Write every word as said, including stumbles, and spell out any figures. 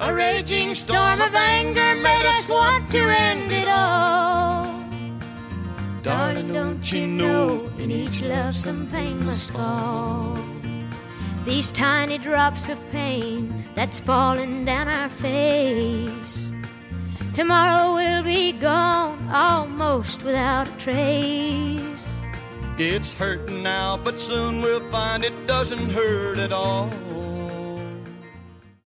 A raging storm of anger made us want to end it all. Darling, don't you know, in each love some pain must fall. These tiny drops of pain that's falling down our face, tomorrow we'll be gone almost without a trace. It's hurting now, but soon we'll find it doesn't hurt at all.